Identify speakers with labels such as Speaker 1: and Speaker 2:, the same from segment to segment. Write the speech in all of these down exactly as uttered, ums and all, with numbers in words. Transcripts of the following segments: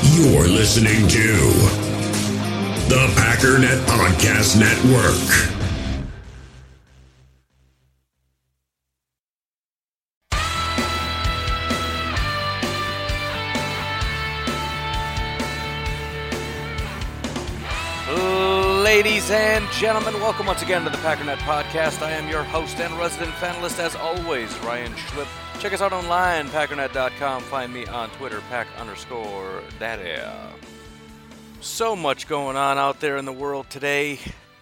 Speaker 1: You're listening to the Packernet Podcast Network.
Speaker 2: Ladies and gentlemen, welcome once again to the Packernet Podcast. I am your host and resident fanalist, as always, Ryan Schlip. Check us out online, packernet dot com. Find me on Twitter, pack underscore daddy. So much going on out there in the world today.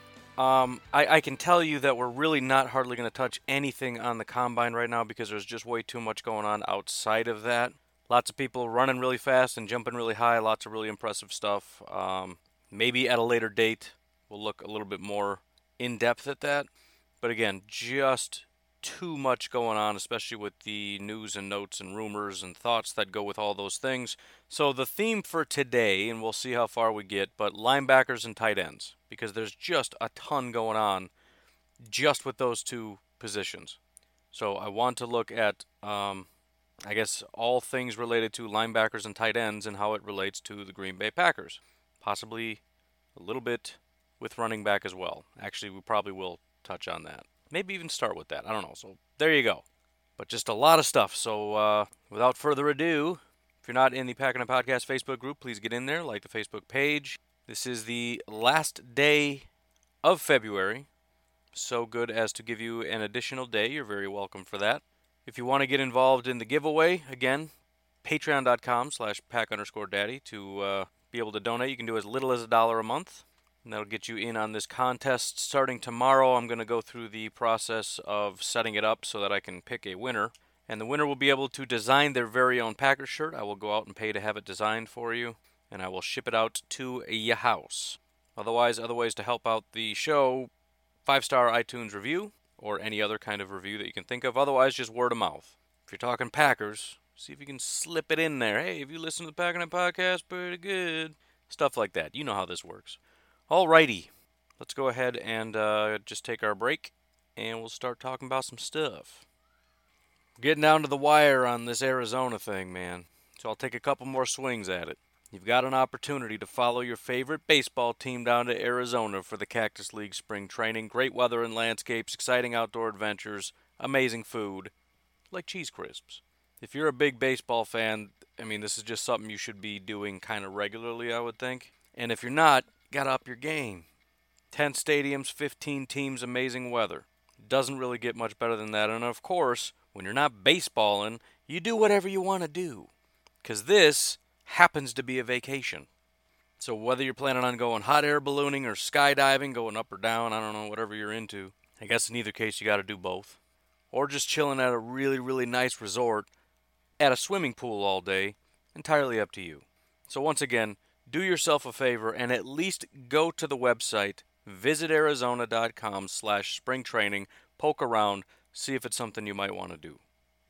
Speaker 2: Um, I, I can tell you that we're really not hardly going to touch anything on the Combine right now because there's just way too much going on outside of that. Lots of people running really fast and jumping really high. Lots of really impressive stuff. Um, maybe at a later date we'll look a little bit more in-depth at that. But again, just too much going on, especially with the news and notes and rumors and thoughts that go with all those things. So the theme for today, and we'll see how far we get, but linebackers and tight ends, because there's just a ton going on just with those two positions. So I want to look at, um, I guess, all things related to linebackers and tight ends and how it relates to the Green Bay Packers. Possibly a little bit with running back as well. Actually, we probably will touch on that. Maybe even start with that. I don't know. So there you go. But just a lot of stuff. So uh, without further ado, if you're not in the Packernet Podcast Facebook group, please get in there, like the Facebook page. This is the last day of February. So good as to give you an additional day. You're very welcome for that. If you want to get involved in the giveaway, again, patreon dot com slash pack underscore daddy to uh, be able to donate. You can do as little as a dollar a month. And that'll get you in on this contest starting tomorrow. I'm going to go through the process of setting it up so that I can pick a winner. And the winner will be able to design their very own Packers shirt. I will go out and pay to have it designed for you. And I will ship it out to your house. Otherwise, other ways to help out the show, five-star iTunes review or any other kind of review that you can think of. Otherwise, just word of mouth. If you're talking Packers, see if you can slip it in there. Hey, if you listen to the Packernet Podcast, pretty good. Stuff like that. You know how this works. Alrighty, let's go ahead and uh, just take our break, and we'll start talking about some stuff. Getting down to the wire on this Arizona thing, man. So I'll take a couple more swings at it. You've got an opportunity to follow your favorite baseball team down to Arizona for the Cactus League spring training. Great weather and landscapes, exciting outdoor adventures, amazing food, like cheese crisps. If you're a big baseball fan, I mean, this is just something you should be doing kind of regularly, I would think. And if you're not, gotta up your game. ten stadiums, fifteen teams, amazing weather. Doesn't really get much better than that. And of course, when you're not baseballing, you do whatever you want to do. Because this happens to be a vacation. So whether you're planning on going hot air ballooning or skydiving, going up or down, I don't know, whatever you're into. I guess in either case you gotta do both. Or just chilling at a really, really nice resort at a swimming pool all day, entirely up to you. So once again, do yourself a favor and at least go to the website, visit arizona dot com slash spring training, poke around, see if it's something you might want to do.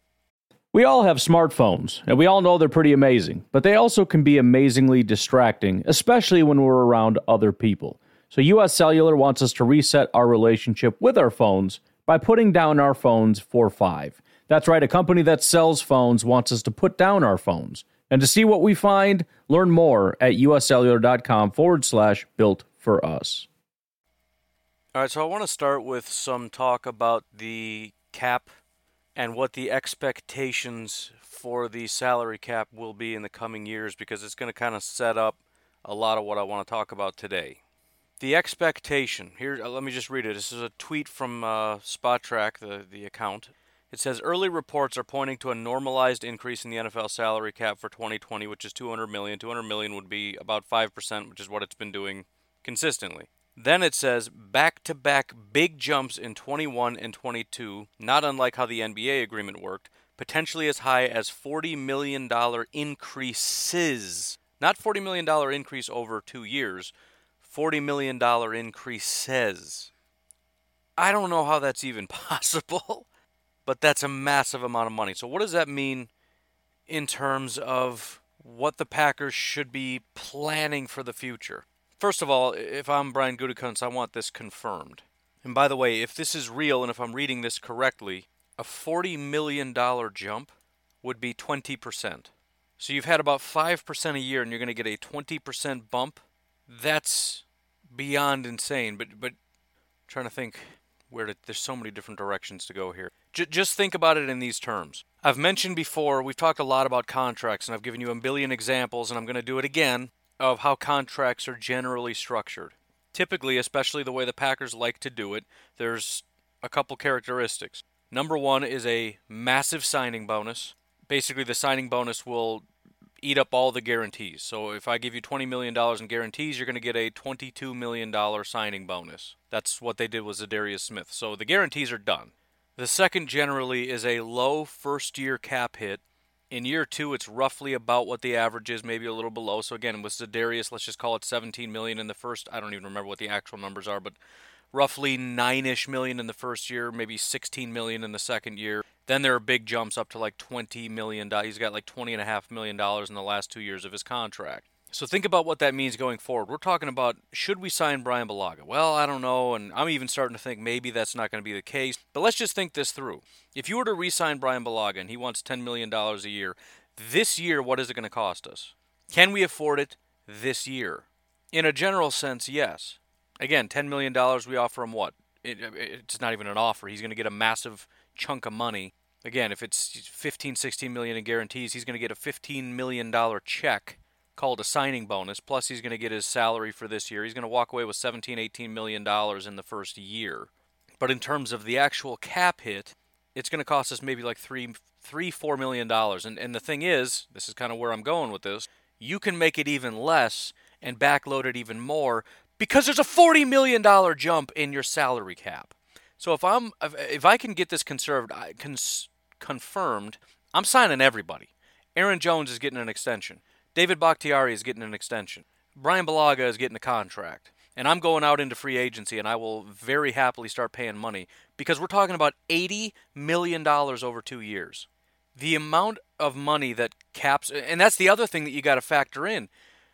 Speaker 3: We all have smartphones, and we all know they're pretty amazing, but they also can be amazingly distracting, especially when we're around other people. So U S Cellular wants us to reset our relationship with our phones by putting down our phones for five. That's right, a company that sells phones wants us to put down our phones. And to see what we find, learn more at uscellular.com forward slash built for us.
Speaker 2: All right, so I want to start with some talk about the cap and what the expectations for the salary cap will be in the coming years, because it's going to kind of set up a lot of what I want to talk about today. The expectation, here, let me just read it. This is a tweet from uh, Spotrac, the, the account. It says, early reports are pointing to a normalized increase in the N F L salary cap for twenty twenty, which is two hundred million dollars. two hundred million dollars would be about five percent, which is what it's been doing consistently. Then it says, back-to-back big jumps in twenty-one and twenty-two, not unlike how the N B A agreement worked, potentially as high as forty million dollars increases. Not forty million dollars increase over two years, forty million dollars increases. I don't know how that's even possible. But that's a massive amount of money. So what does that mean in terms of what the Packers should be planning for the future? First of all, if I'm Brian Gutekunst, I want this confirmed. And by the way, if this is real and if I'm reading this correctly, a forty million dollars jump would be twenty percent. So you've had about five percent a year and you're going to get a twenty percent bump. That's beyond insane. But but trying to think where to, there's so many different directions to go here. J- just think about it in these terms. I've mentioned before, we've talked a lot about contracts, and I've given you a billion examples, and I'm going to do it again, of how contracts are generally structured. Typically, especially the way the Packers like to do it, there's a couple characteristics. Number one is a massive signing bonus. Basically, the signing bonus will eat up all the guarantees. So if I give you twenty million dollars in guarantees, you're going to get a twenty-two million dollars signing bonus. That's what they did with Zadarius Smith. So the guarantees are done. The second generally is a low first-year cap hit. In year two, it's roughly about what the average is, maybe a little below. So again, with Zadarius, let's just call it seventeen million dollars in the first. I don't even remember what the actual numbers are, but roughly nine-ish million in the first year, maybe sixteen million in the second year. Then there are big jumps up to like twenty million dollars. He's got like twenty point five million dollars in the last two years of his contract. So think about what that means going forward. We're talking about, should we sign Bryan Bulaga? Well, I don't know, and I'm even starting to think maybe that's not going to be the case. But let's just think this through. If you were to re-sign Bryan Bulaga and he wants ten million dollars a year, this year, what is it going to cost us? Can we afford it this year? In a general sense, yes. Again, ten million dollars, we offer him what? It, it's not even an offer. He's going to get a massive chunk of money. Again, if it's fifteen, sixteen million in guarantees, he's going to get a fifteen million dollars check called a signing bonus, plus he's going to get his salary for this year. He's going to walk away with seventeen, eighteen million dollars in the first year. But in terms of the actual cap hit, it's going to cost us maybe like three, three, four million dollars. And and the thing is, this is kind of where I'm going with this, you can make it even less and backload it even more because there's a forty million dollars jump in your salary cap. So if I'm if I can get this conserved, cons, confirmed, I'm signing everybody. Aaron Jones is getting an extension. David Bakhtiari is getting an extension. Bryan Bulaga is getting a contract. And I'm going out into free agency, and I will very happily start paying money because we're talking about eighty million dollars over two years. The amount of money that caps, and that's the other thing that you got to factor in.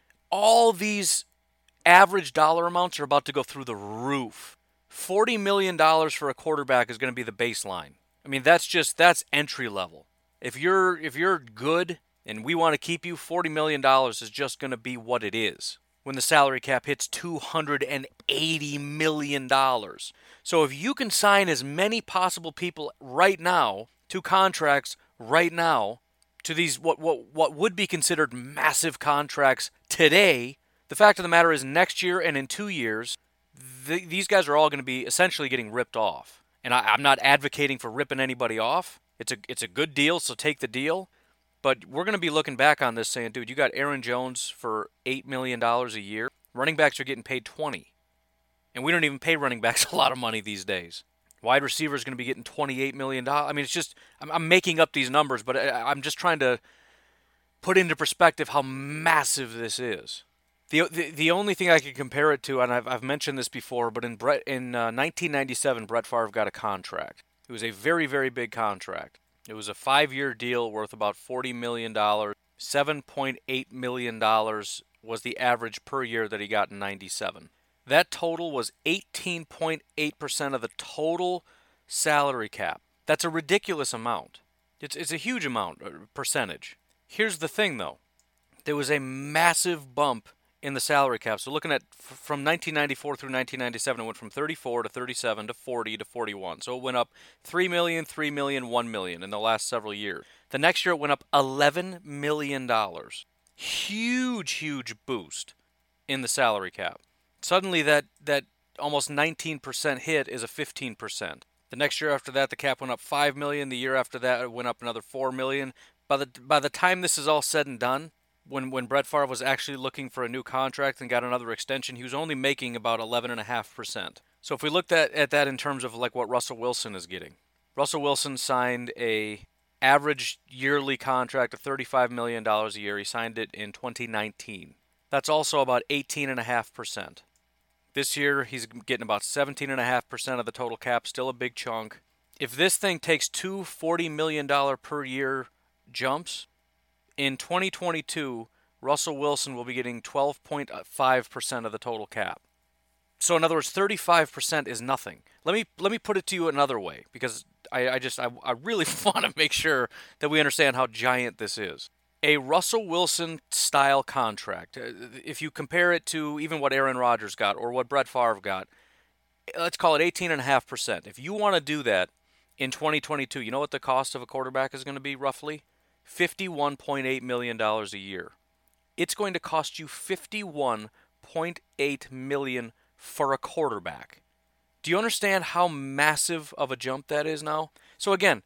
Speaker 2: All these average dollar amounts are about to go through the roof. forty million dollars for a quarterback is going to be the baseline. I mean, that's just, that's entry level. If you're if you're good and we want to keep you, forty million dollars is just going to be what it is when the salary cap hits two hundred eighty million dollars. So if you can sign as many possible people right now to contracts right now to these what what what would be considered massive contracts today, the fact of the matter is next year and in two years, th- these guys are all going to be essentially getting ripped off. And I, I'm not advocating for ripping anybody off. It's a it's a good deal, so take the deal. But we're going to be looking back on this saying, dude, you got Aaron Jones for eight million dollars a year. Running backs are getting paid twenty. And we don't even pay running backs a lot of money these days. Wide receiver is going to be getting twenty-eight million dollars. I mean, it's just, I'm, I'm making up these numbers, but I, I'm just trying to put into perspective how massive this is. The, the the only thing I can compare it to, and I've I've mentioned this before, but in Brett in uh, nineteen ninety-seven, Brett Favre got a contract. It was a very, very big contract. It was a five-year deal worth about forty million dollars. seven point eight million dollars was the average per year that he got in ninety-seven. That total was eighteen point eight percent of the total salary cap. That's a ridiculous amount. It's it's a huge amount, percentage. Here's the thing, though. There was a massive bump in the salary cap. So looking at from nineteen ninety-four through nineteen ninety-seven, it went from thirty-four to thirty-seven to forty to forty-one. So it went up three million, three million, one million in the last several years. The next year it went up eleven million dollars. Huge, huge boost in the salary cap. Suddenly that, that almost nineteen percent hit is a fifteen percent. The next year after that, the cap went up five million dollars. The year after that, it went up another four million dollars. By the, by the time this is all said and done, When when Brett Favre was actually looking for a new contract and got another extension, he was only making about eleven point five percent. So if we looked at, at that in terms of like what Russell Wilson is getting, Russell Wilson signed a average yearly contract of thirty-five million dollars a year. He signed it in twenty nineteen. That's also about eighteen point five percent. This year, he's getting about seventeen point five percent of the total cap, still a big chunk. If this thing takes two forty million dollars per year jumps, in twenty twenty-two, Russell Wilson will be getting twelve point five percent of the total cap. So in other words, thirty-five percent is nothing. Let me let me put it to you another way, because I, I just I, I really want to make sure that we understand how giant this is. a Russell Wilson-style contract, if you compare it to even what Aaron Rodgers got or what Brett Favre got, let's call it eighteen point five percent. If you want to do that in twenty twenty-two, you know what the cost of a quarterback is going to be roughly? fifty-one point eight million dollars a year. It's going to cost you fifty-one point eight million dollars for a quarterback. Do you understand how massive of a jump that is now? So again,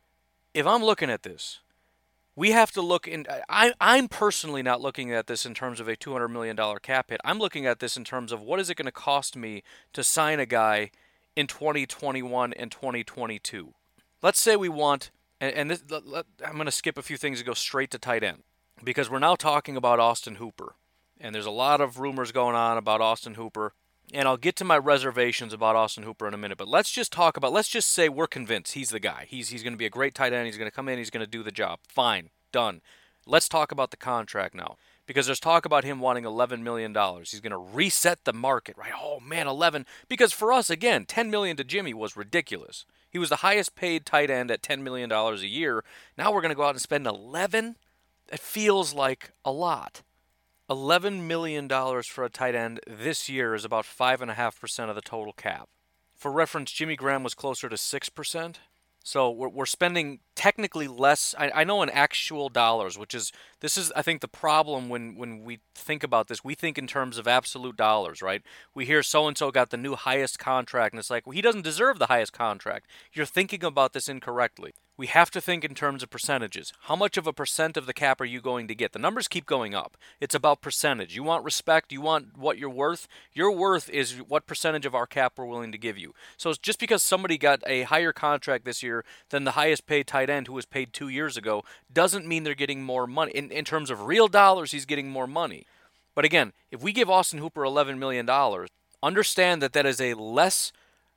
Speaker 2: if I'm looking at this, we have to look in. I, I'm personally not looking at this in terms of a two hundred million dollars cap hit. I'm looking at this in terms of what is it going to cost me to sign a guy in twenty twenty-one and twenty twenty-two. Let's say we want, and, and this, let, let, I'm going to skip a few things and go straight to tight end, because we're now talking about Austin Hooper. And there's a lot of rumors going on about Austin Hooper. And I'll get to my reservations about Austin Hooper in a minute. But let's just talk about, let's just say we're convinced he's the guy. He's he's going to be a great tight end. He's going to come in. He's going to do the job. Fine. Done. Let's talk about the contract now. Because there's talk about him wanting eleven million dollars. He's going to reset the market, right? Oh, man, eleven. Because for us, again, ten million dollars to Jimmy was ridiculous. He was the highest paid tight end at ten million dollars a year. Now we're going to go out and spend eleven? It feels like a lot. eleven million dollars for a tight end this year is about five point five percent of the total cap. For reference, Jimmy Graham was closer to six percent. So we're, we're spending technically less. I, I know in actual dollars, which is, this is, I think, the problem when, when we think about this. We think in terms of absolute dollars, right? We hear so-and-so got the new highest contract, and it's like, well, he doesn't deserve the highest contract. You're thinking about this incorrectly. We have to think in terms of percentages. How much of a percent of the cap are you going to get? The numbers keep going up. It's about percentage. You want respect. You want what you're worth. Your worth is what percentage of our cap we're willing to give you. So it's just because somebody got a higher contract this year than the highest paid tight end who was paid two years ago doesn't mean they're getting more money. In, in terms of real dollars, he's getting more money. But again, if we give Austin Hooper eleven million dollars, understand that that is a less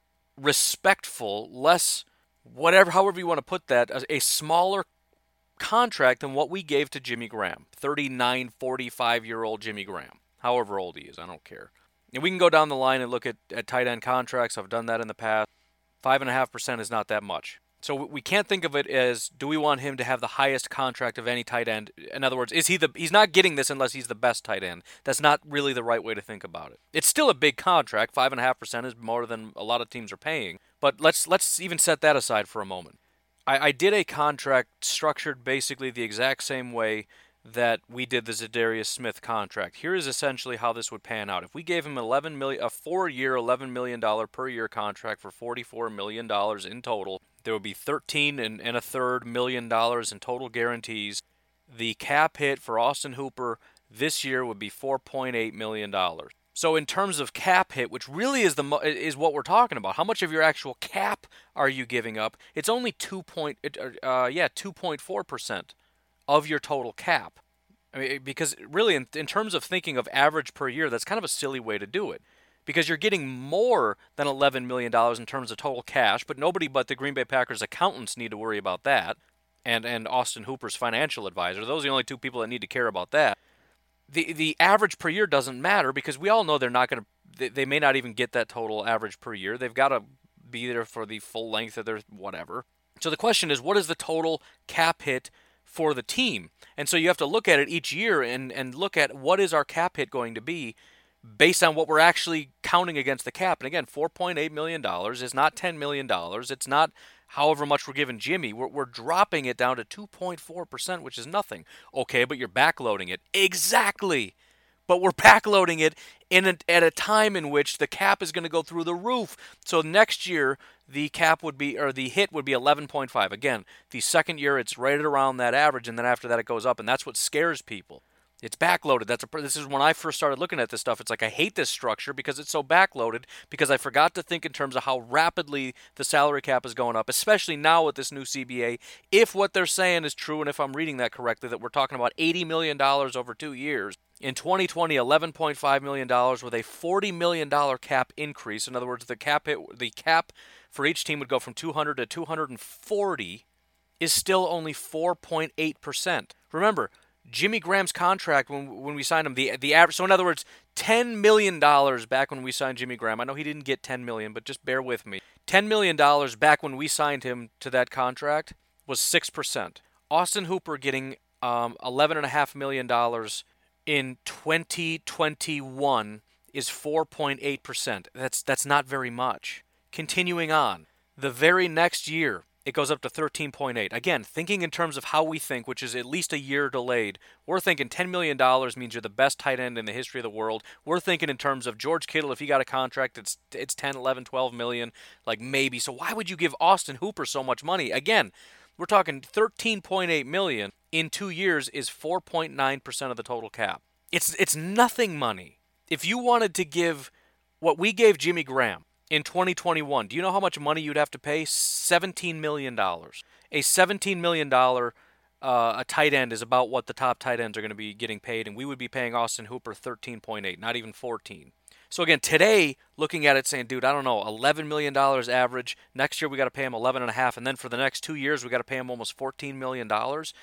Speaker 2: respectful, less whatever, however you want to put that, a smaller contract than what we gave to Jimmy Graham. thirty-nine, forty-five-year-old Jimmy Graham. However old he is, I don't care. And we can go down the line and look at, at tight end contracts. I've done that in the past. five point five percent is not that much. So we can't think of it as, do we want him to have the highest contract of any tight end? In other words, is he the he's not getting this unless he's the best tight end. That's not really the right way to think about it. It's still a big contract. five point five percent is more than a lot of teams are paying. But let's let's even set that aside for a moment. I, I did a contract structured basically the exact same way that we did the Za'Darius Smith contract. Here is essentially how this would pan out. If we gave him eleven million dollars, a four-year, eleven million dollars per year contract for forty-four million dollars in total, there would be thirteen and, and a third million dollars in total guarantees. The cap hit for Austin Hooper this year would be four point eight million dollars. So in terms of cap hit, which really is the is what we're talking about, how much of your actual cap are you giving up? It's only two point uh yeah two point four percent of your total cap. I mean, because really, in, in terms of thinking of average per year, that's kind of a silly way to do it. Because you're getting more than eleven million dollars in terms of total cash, but nobody but the Green Bay Packers accountants need to worry about that, and and Austin Hooper's financial advisor. Those are the only two people that need to care about that. The the average per year doesn't matter because we all know they're not going to, they, they may not even get that total average per year. They've got to be there for the full length of their whatever. So the question is, what is the total cap hit for the team? And so you have to look at it each year and, and look at what is our cap hit going to be based on what we're actually counting against the cap. And again, four point eight million dollars is not ten million dollars. It's not however much we're giving Jimmy. We're, we're dropping it down to two point four percent, which is nothing. Okay, but you're backloading it. Exactly. But we're backloading it in a, at a time in which the cap is going to go through the roof. So next year, the cap would be, or the hit would be eleven point five. Again, the second year, it's right around that average, and then after that, it goes up, and that's what scares people. It's backloaded. That's a, this is when I first started looking at this stuff. It's like I hate this structure because it's so backloaded, because I forgot to think in terms of how rapidly the salary cap is going up, especially now with this new C B A. If what they're saying is true, and if I'm reading that correctly, that we're talking about eighty million dollars over two years. In twenty twenty, eleven point five million dollars with a forty million dollars cap increase. In other words, the cap hit, the cap for each team would go from two hundred to two hundred forty, is still only four point eight percent. Remember, Jimmy Graham's contract, when when we signed him, the the average, so in other words, ten million dollars back when we signed Jimmy Graham. I know he didn't get ten million dollars, but just bear with me. ten million dollars back when we signed him to that contract was six percent. Austin Hooper getting Um, eleven point five million dollars in twenty twenty-one is four point eight percent. That's that's not very much. Continuing on, the very next year, it goes up to thirteen point eight. Again, thinking in terms of how we think, which is at least a year delayed, we're thinking ten million dollars means you're the best tight end in the history of the world. We're thinking in terms of George Kittle, if he got a contract, it's it's ten, eleven, twelve million, like maybe. So why would you give Austin Hooper so much money? Again, we're talking thirteen point eight million dollars in two years is four point nine percent of the total cap. It's it's nothing money. If you wanted to give what we gave Jimmy Graham in twenty twenty-one, do you know how much money you'd have to pay? seventeen million dollars. A seventeen million dollars uh, a tight end is about what the top tight ends are going to be getting paid, and we would be paying Austin Hooper thirteen point eight, not even fourteen. So again, today, looking at it saying, dude, I don't know, eleven million dollars average. Next year we got to pay him eleven and a half, and then for the next two years we got to pay him almost fourteen million dollars.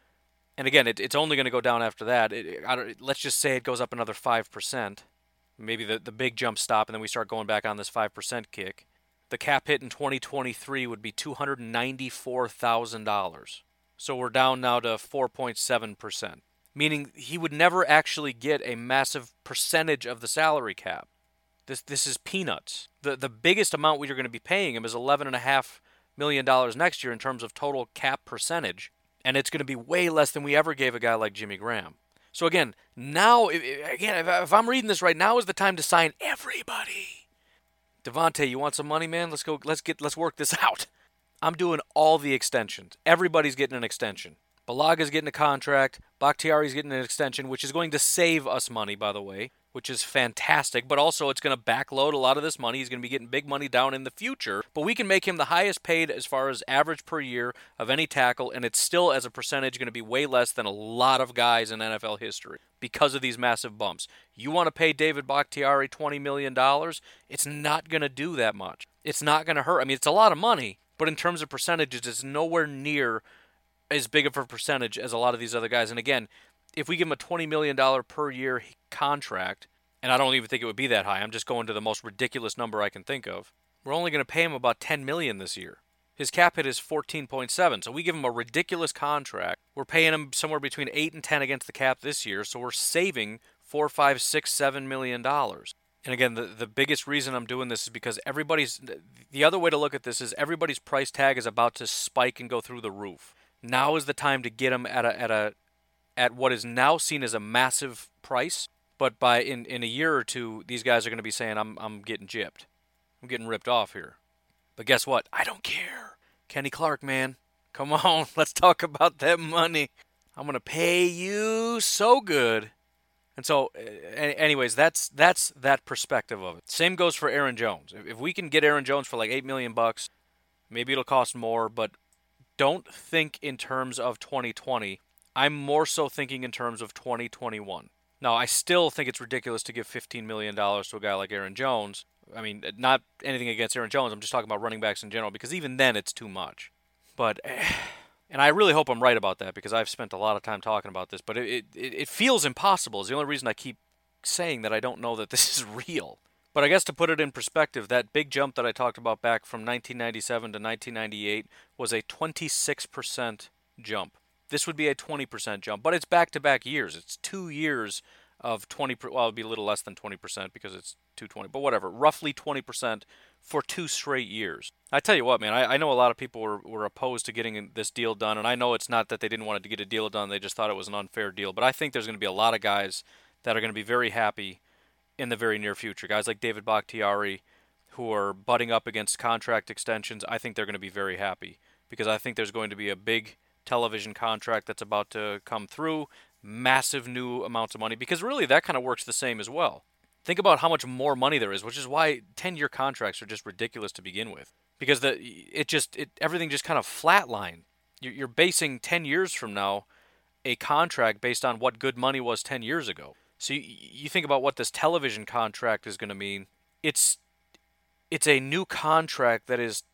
Speaker 2: And again, it, it's only going to go down after that. It, I don't, let's just say it goes up another five percent. Maybe the, the big jump stop, and then we start going back on this five percent kick. The cap hit in twenty twenty-three would be two hundred ninety-four thousand dollars. So we're down now to four point seven percent, meaning he would never actually get a massive percentage of the salary cap. This this is peanuts. The the biggest amount we're going to be paying him is eleven point five million dollars next year in terms of total cap percentage. And it's going to be way less than we ever gave a guy like Jimmy Graham. So again, now, again, if, if I'm reading this right, now is the time to sign everybody. Devontae, you want some money, man? Let's go. Let's get. Let's work this out. I'm doing all the extensions. Everybody's getting an extension. Balaga's getting a contract. Bakhtiari's getting an extension, which is going to save us money, by the way, which is fantastic. But also, it's going to backload a lot of this money. He's going to be getting big money down in the future. But we can make him the highest paid as far as average per year of any tackle, and it's still, as a percentage, going to be way less than a lot of guys in N F L history because of these massive bumps. You want to pay David Bakhtiari twenty million dollars? It's not going to do that much. It's not going to hurt. I mean, it's a lot of money, but in terms of percentages, it's nowhere near as big of a percentage as a lot of these other guys. And again, if we give him a twenty million dollars per year contract, and I don't even think it would be that high, I'm just going to the most ridiculous number I can think of, we're only going to pay him about ten million dollars this year. His cap hit is fourteen point seven, so we give him a ridiculous contract. We're paying him somewhere between eight and ten against the cap this year, so we're saving four, five, six, seven million dollars. And again, the, the biggest reason I'm doing this is because everybody's, the other way to look at this is everybody's price tag is about to spike and go through the roof. Now is the time to get him at a at a at what is now seen as a massive price, but by in, in a year or two, these guys are going to be saying, I'm I'm getting gypped. I'm getting ripped off here. But guess what? I don't care. Kenny Clark, man. Come on, let's talk about that money. I'm going to pay you so good. And so, anyways, that's that's that perspective of it. Same goes for Aaron Jones. If we can get Aaron Jones for like eight million bucks, maybe it'll cost more, but don't think in terms of twenty twenty. I'm more so thinking in terms of twenty twenty-one. Now, I still think it's ridiculous to give fifteen million dollars to a guy like Aaron Jones. I mean, not anything against Aaron Jones. I'm just talking about running backs in general, because even then it's too much. But, and I really hope I'm right about that, because I've spent a lot of time talking about this, but it, it, it feels impossible. It's the only reason I keep saying that I don't know that this is real. But I guess to put it in perspective, that big jump that I talked about back from nineteen ninety-seven to nineteen ninety-eight was a twenty-six percent jump. This would be a twenty percent jump, but it's back-to-back years. It's two years of twenty percent. Well, it would be a little less than twenty percent because it's two twenty, but whatever. Roughly twenty percent for two straight years. I tell you what, man, I, I know a lot of people were, were opposed to getting this deal done, and I know it's not that they didn't want to get a deal done. They just thought it was an unfair deal, but I think there's going to be a lot of guys that are going to be very happy in the very near future. Guys like David Bakhtiari, who are butting up against contract extensions, I think they're going to be very happy, because I think there's going to be a big television contract that's about to come through, massive new amounts of money, because really that kind of works the same as well. Think about how much more money there is, which is why ten-year contracts are just ridiculous to begin with, because the it just it everything just kind of flatlined. You're basing ten years from now a contract based on what good money was ten years ago. So you, you think about what this television contract is going to mean. It's it's a new contract that is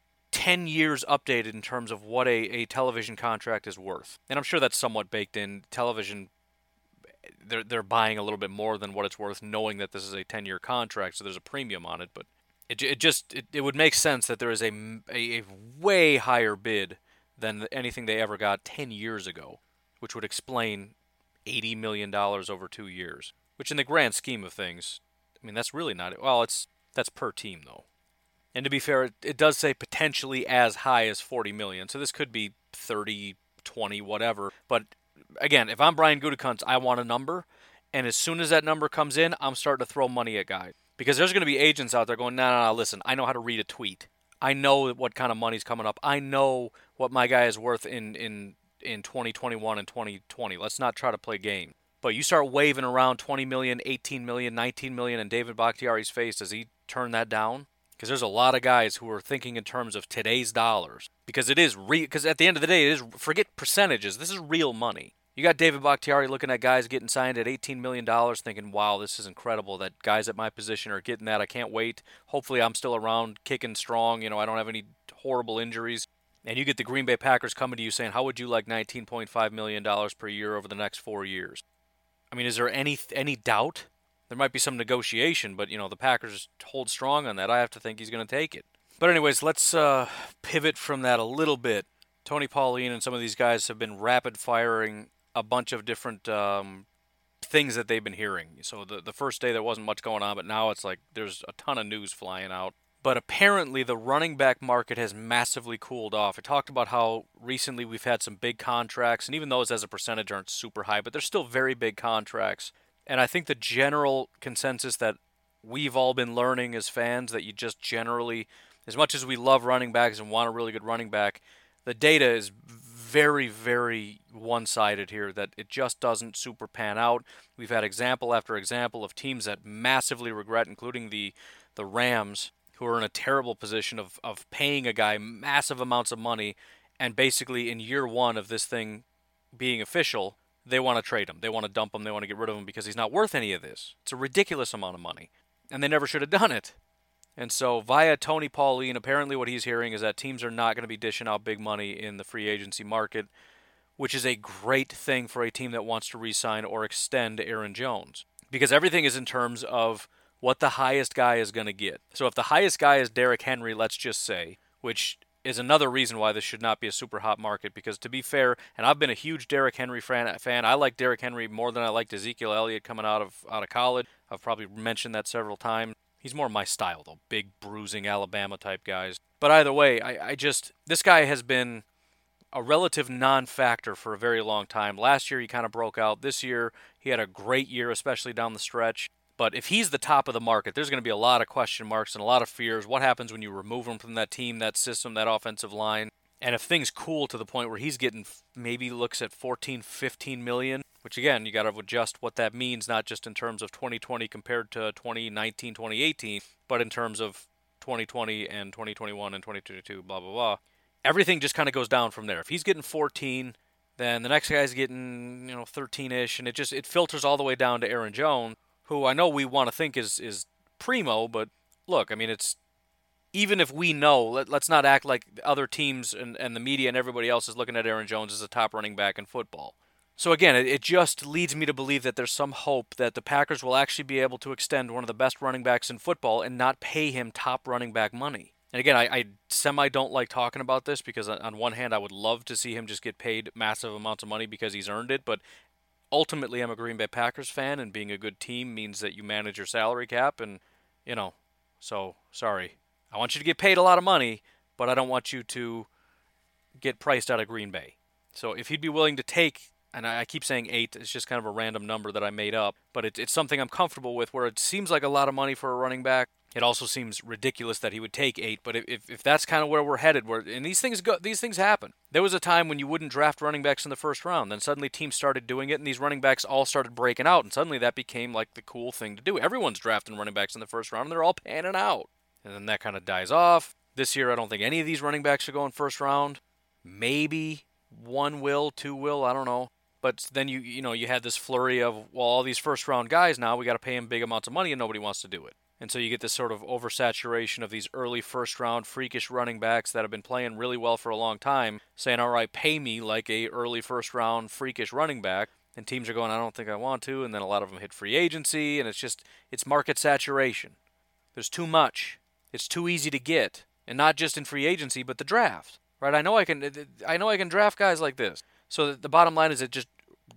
Speaker 2: ten years updated in terms of what a, a television contract is worth. And I'm sure that's somewhat baked in. Television, they're, they're buying a little bit more than what it's worth, knowing that this is a ten-year contract, so there's a premium on it. But it it just it, it would make sense that there is a, a, a way higher bid than anything they ever got ten years ago. which would explain eighty million dollars over two years, which in the grand scheme of things, I mean, that's really not, well, it's that's per team, though. And to be fair, it, it does say potentially as high as forty million dollars, so this could be thirty, twenty, whatever. But again, if I'm Brian Gutekunst, I want a number, and as soon as that number comes in, I'm starting to throw money at guys. Because there's going to be agents out there going, no, no, no, listen, I know how to read a tweet. I know what kind of money's coming up. I know what my guy is worth in, in, in twenty twenty-one and twenty twenty. Let's not try to play game. But you start waving around twenty million, eighteen million, nineteen million in David Bakhtiari's face, does he turn that down? Because there's a lot of guys who are thinking in terms of today's dollars. Because it is real. Because at the end of the day, it is, forget percentages. This is real money. You got David Bakhtiari looking at guys getting signed at eighteen million dollars thinking, wow, this is incredible that guys at my position are getting that. I can't wait. Hopefully I'm still around kicking strong. You know, I don't have any horrible injuries. And you get the Green Bay Packers coming to you saying, how would you like nineteen point five million dollars per year over the next four years? I mean, is there any any doubt? There might be some negotiation, but, you know, the Packers hold strong on that. I have to think he's going to take it. But anyways, let's uh, pivot from that a little bit. Tony Pauline and some of these guys have been rapid-firing a bunch of different um, things that they've been hearing. So the, the first day there wasn't much going on, but now it's like there's a ton of news flying out. But apparently the running back market has massively cooled off. I talked about how recently we've had some big contracts, and even those as a percentage aren't super high, but they're still very big contracts. And I think the general consensus that we've all been learning as fans, that you just generally, as much as we love running backs and want a really good running back, the data is very, very one-sided here, that it just doesn't super pan out. We've had example after example of teams that massively regret, including the, the Rams, who are in a terrible position of, of paying a guy massive amounts of money, and basically in year one of this thing being official, they want to trade him. They want to dump him. They want to get rid of him because he's not worth any of this. It's a ridiculous amount of money. And they never should have done it. And so via Tony Pauline, apparently what he's hearing is that teams are not going to be dishing out big money in the free agency market, which is a great thing for a team that wants to re-sign or extend Aaron Jones. Because everything is in terms of what the highest guy is going to get. So if the highest guy is Derrick Henry, let's just say, which is another reason why this should not be a super hot market, because to be fair, and I've been a huge Derrick Henry fan, fan I like Derrick Henry more than I liked Ezekiel Elliott coming out of out of college. I've probably mentioned that several times. He's more my style, though. Big, bruising Alabama-type guys. But either way, I, I just... This guy has been a relative non-factor for a very long time. Last year, he kind of broke out. This year, he had a great year, especially down the stretch. But if he's the top of the market, there's going to be a lot of question marks and a lot of fears. What happens when you remove him from that team, that system, that offensive line? And if things cool to the point where he's getting, maybe looks at fourteen, fifteen million, which again, you got to adjust what that means, not just in terms of twenty twenty compared to twenty nineteen, twenty eighteen, but in terms of twenty twenty and twenty twenty-one and twenty twenty-two, blah, blah, blah. Everything just kind of goes down from there. If he's getting fourteen, then the next guy's getting, you know, thirteen-ish, and it just, it filters all the way down to Aaron Jones, who I know we want to think is, is primo, but look, I mean, it's, even if we know, let, let's not act like other teams and, and the media and everybody else is looking at Aaron Jones as a top running back in football. So again, it, it just leads me to believe that there's some hope that the Packers will actually be able to extend one of the best running backs in football and not pay him top running back money. And again, I, I semi don't like talking about this because on one hand, I would love to see him just get paid massive amounts of money because he's earned it, but ultimately I'm a Green Bay Packers fan, and being a good team means that you manage your salary cap, and, you know, so, sorry. I want you to get paid a lot of money, but I don't want you to get priced out of Green Bay. So if he'd be willing to take, and I keep saying eight, it's just kind of a random number that I made up, but it, it's something I'm comfortable with where it seems like a lot of money for a running back. It also seems ridiculous that he would take eight, but if, if, if that's kind of where we're headed, where and these things go, these things happen. There was a time when you wouldn't draft running backs in the first round, then suddenly teams started doing it, and these running backs all started breaking out, and suddenly that became like the cool thing to do. Everyone's drafting running backs in the first round, and they're all panning out. And then that kind of dies off. This year, I don't think any of these running backs are going first round. Maybe one will, two will, I don't know. But then you you know you had this flurry of, well, all these first round guys now, we got to pay them big amounts of money, and nobody wants to do it. And so you get this sort of oversaturation of these early first round freakish running backs that have been playing really well for a long time, saying, all right, pay me like a early first round freakish running back. And teams are going, I don't think I want to. And then a lot of them hit free agency, and it's just, it's market saturation. There's too much. It's too easy to get. And not just in free agency, but the draft. Right? I know I can I know I can draft guys like this. So the bottom line is it just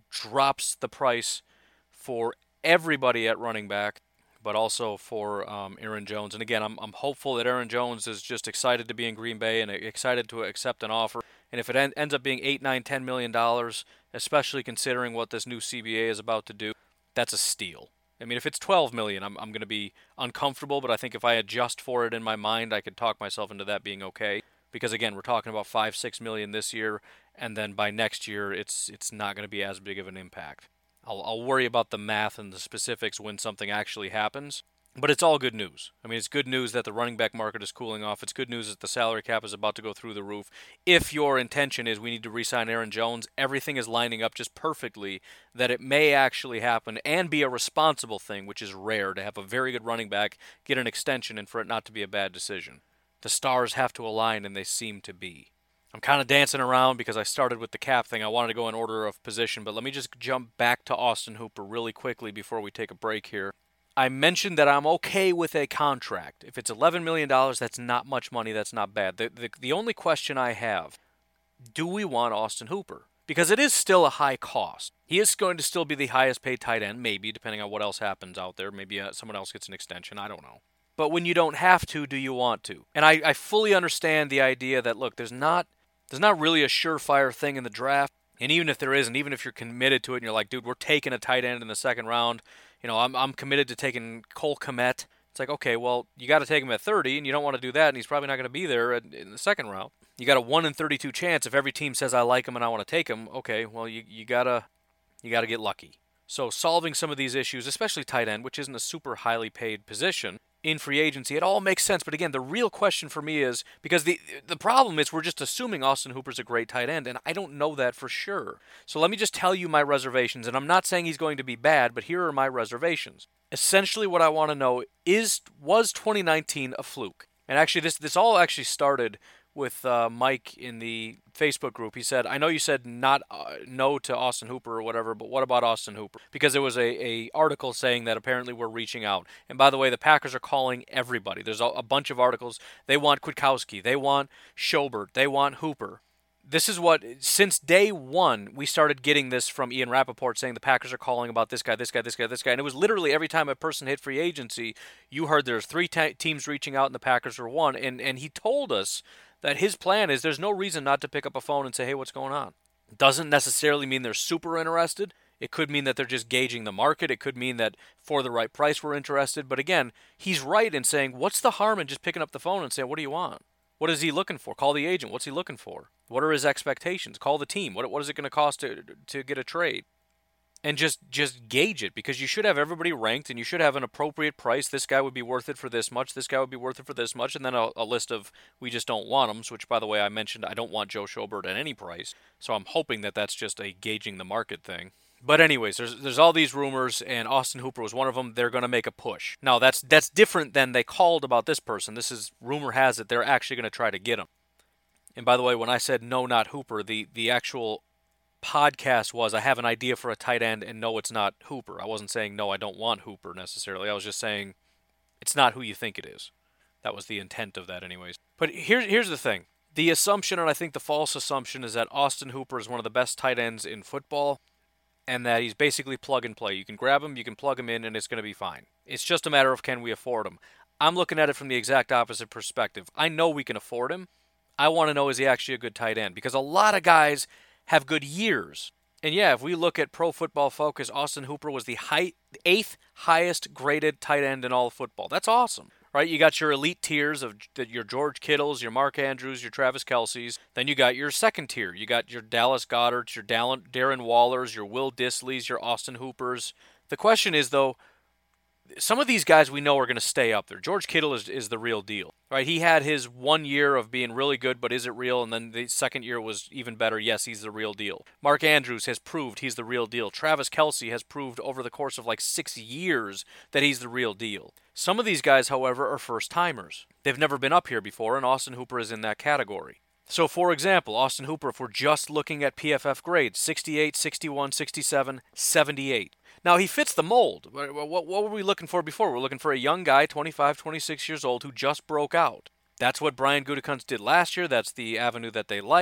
Speaker 2: drops the price for everybody at running back, but also for um, Aaron Jones. And again, I'm I'm hopeful that Aaron Jones is just excited to be in Green Bay and excited to accept an offer. And if it en- ends up being eight, nine, ten million dollars, especially considering what this new C B A is about to do, that's a steal. I mean, if it's twelve million, I'm I'm going to be uncomfortable. But I think if I adjust for it in my mind, I could talk myself into that being okay. Because again, we're talking about five, six million this year, and then by next year, it's it's not going to be as big of an impact. I'll, I'll worry about the math and the specifics when something actually happens, but it's all good news. I mean, it's good news that the running back market is cooling off. It's good news that the salary cap is about to go through the roof. If your intention is we need to re-sign Aaron Jones, everything is lining up just perfectly that it may actually happen and be a responsible thing, which is rare to have a very good running back get an extension and for it not to be a bad decision. The stars have to align, and they seem to be. I'm kind of dancing around because I started with the cap thing. I wanted to go in order of position, but let me just jump back to Austin Hooper really quickly before we take a break here. I mentioned that I'm okay with a contract. If it's eleven million dollars, that's not much money. That's not bad. The, the, the only question I have, do we want Austin Hooper? Because it is still a high cost. He is going to still be the highest paid tight end, maybe, depending on what else happens out there. Maybe uh, someone else gets an extension. I don't know. But when you don't have to, do you want to? And I, I fully understand the idea that, look, there's not... There's not really a surefire thing in the draft, and even if there isn't, even if you're committed to it and you're like, dude, we're taking a tight end in the second round, you know, I'm I'm committed to taking Cole Kmet. It's like, okay, well, you got to take him at thirty, and you don't want to do that, and he's probably not going to be there in the second round. You got a one in thirty-two chance if every team says I like him and I want to take him. Okay, well, you you gotta you gotta get lucky. So solving some of these issues, especially tight end, which isn't a super highly paid position, in free agency, it all makes sense. But again, the real question for me is, because the the problem is we're just assuming Austin Hooper's a great tight end, and I don't know that for sure. So let me just tell you my reservations, and I'm not saying he's going to be bad, but here are my reservations. Essentially what I want to know is, was twenty nineteen a fluke? And actually, this this all actually started with uh, Mike in the Facebook group. He said, I know you said not uh, no to Austin Hooper or whatever, but what about Austin Hooper? Because there was a, a article saying that apparently we're reaching out. And by the way, the Packers are calling everybody. There's a, a bunch of articles. They want Kwiatkowski. They want Schobert. They want Hooper. This is what, since day one, we started getting this from Ian Rappaport saying the Packers are calling about this guy, this guy, this guy, this guy. And it was literally every time a person hit free agency, you heard there's three te- teams reaching out and the Packers were one. And, and he told us that his plan is there's no reason not to pick up a phone and say, hey, what's going on? Doesn't necessarily mean they're super interested. It could mean that they're just gauging the market. It could mean that for the right price we're interested. But again, he's right in saying, what's the harm in just picking up the phone and saying, what do you want? What is he looking for? Call the agent. What's he looking for? What are his expectations? Call the team. What what is it going to cost to to get a trade? And just, just gauge it, because you should have everybody ranked and you should have an appropriate price. This guy would be worth it for this much. This guy would be worth it for this much. And then a, a list of we just don't want them, which, by the way, I mentioned I don't want Joe Schobert at any price. So I'm hoping that that's just a gauging the market thing. But anyways, there's there's all these rumors, and Austin Hooper was one of them. They're going to make a push. Now, that's that's different than they called about this person. This is, rumor has it, they're actually going to try to get him. And by the way, when I said no, not Hooper, the, the actual podcast was I have an idea for a tight end, and no, it's not Hooper. I wasn't saying no, I don't want Hooper necessarily. I was just saying it's not who you think it is. That was the intent of that anyways. But here's here's the thing. The assumption, and I think the false assumption, is that Austin Hooper is one of the best tight ends in football, and that he's basically plug and play. You can grab him, you can plug him in, and it's going to be fine. It's just a matter of can we afford him. I'm looking at it from the exact opposite perspective. I know we can afford him. I want to know, is he actually a good tight end? Because a lot of guys have good years. And yeah, if we look at Pro Football Focus, Austin Hooper was the high, eighth highest graded tight end in all of football. That's awesome, right? You got your elite tiers of your George Kittles, your Mark Andrews, your Travis Kelce's. Then you got your second tier. You got your Dallas Goederts, your Darren Wallers, your Will Dissleys, your Austin Hoopers. The question is, though, some of these guys we know are going to stay up there. George Kittle is, is the real deal, right? He had his one year of being really good, but is it real? And then the second year was even better. Yes, he's the real deal. Mark Andrews has proved he's the real deal. Travis Kelce has proved over the course of like six years that he's the real deal. Some of these guys, however, are first-timers. They've never been up here before, and Austin Hooper is in that category. So, for example, Austin Hooper, if we're just looking at P F F grades, sixty-eight, sixty-one, sixty-seven, seventy-eight. Now, he fits the mold. What, what were we looking for before? We're looking for a young guy, twenty-five, twenty-six years old, who just broke out. That's what Brian Gutekunst did last year. That's the avenue that they like.